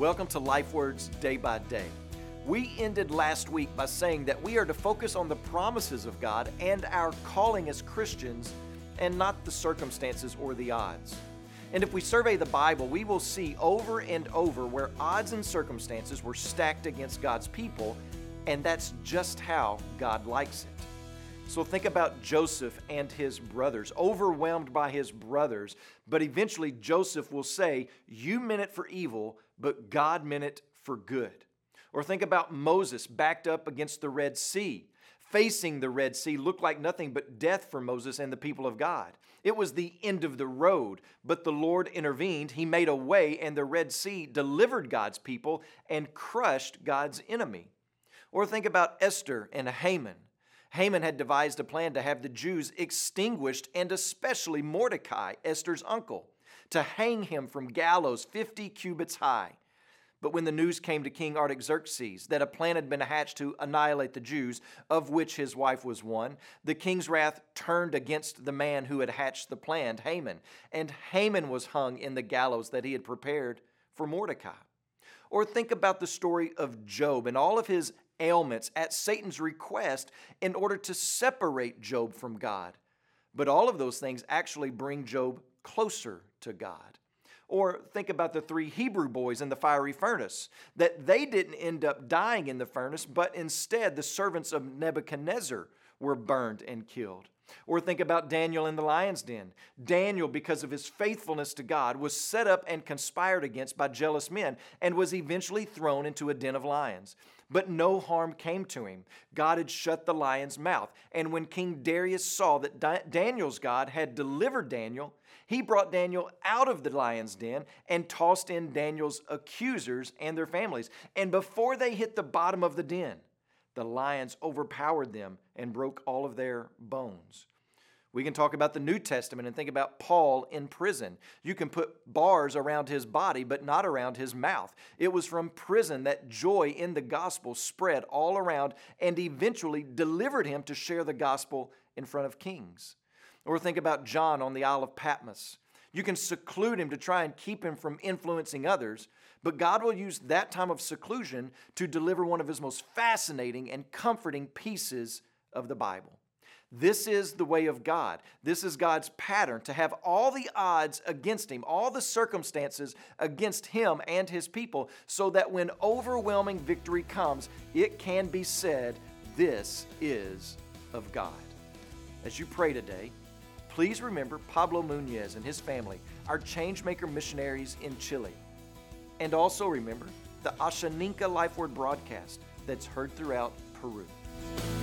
Welcome to Life Words Day by Day. We ended last week by saying that we are to focus on the promises of God and our calling as Christians and not the circumstances or the odds. And if we survey the Bible, we will see over and over where odds and circumstances were stacked against God's people, and that's just how God likes it. So think about Joseph and his brothers, overwhelmed by his brothers, but eventually Joseph will say, "You meant it for evil, but God meant it for good." Or think about Moses backed up against the Red Sea. Facing the Red Sea looked like nothing but death for Moses and the people of God. It was the end of the road, but the Lord intervened. He made a way, and the Red Sea delivered God's people and crushed God's enemy. Or think about Esther and Haman. Haman had devised a plan to have the Jews extinguished, and especially Mordecai, Esther's uncle, to hang him from gallows 50 cubits high. But when the news came to King Artaxerxes that a plan had been hatched to annihilate the Jews, of which his wife was one, the king's wrath turned against the man who had hatched the plan, Haman, and Haman was hung in the gallows that he had prepared for Mordecai. Or think about the story of Job and all of his ailments at Satan's request in order to separate Job from God. But all of those things actually bring Job closer to God. Or think about the 3 Hebrew boys in the fiery furnace, that they didn't end up dying in the furnace, but instead the servants of Nebuchadnezzar were burned and killed. Or think about Daniel in the lion's den. Daniel, because of his faithfulness to God, was set up and conspired against by jealous men and was eventually thrown into a den of lions. But no harm came to him. God had shut the lion's mouth. And when King Darius saw that Daniel's God had delivered Daniel, he brought Daniel out of the lion's den and tossed in Daniel's accusers and their families. And before they hit the bottom of the den, the lions overpowered them and broke all of their bones. We can talk about the New Testament and think about Paul in prison. You can put bars around his body, but not around his mouth. It was from prison that joy in the gospel spread all around and eventually delivered him to share the gospel in front of kings. Or think about John on the Isle of Patmos. You can seclude him to try and keep him from influencing others, but God will use that time of seclusion to deliver one of his most fascinating and comforting pieces of the Bible. This is the way of God. This is God's pattern, to have all the odds against him, all the circumstances against him and his people, so that when overwhelming victory comes, it can be said, "This is of God." As you pray today, please remember Pablo Muñez and his family, our Changemaker missionaries in Chile. And also remember the Ashaninka Life Word broadcast that's heard throughout Peru.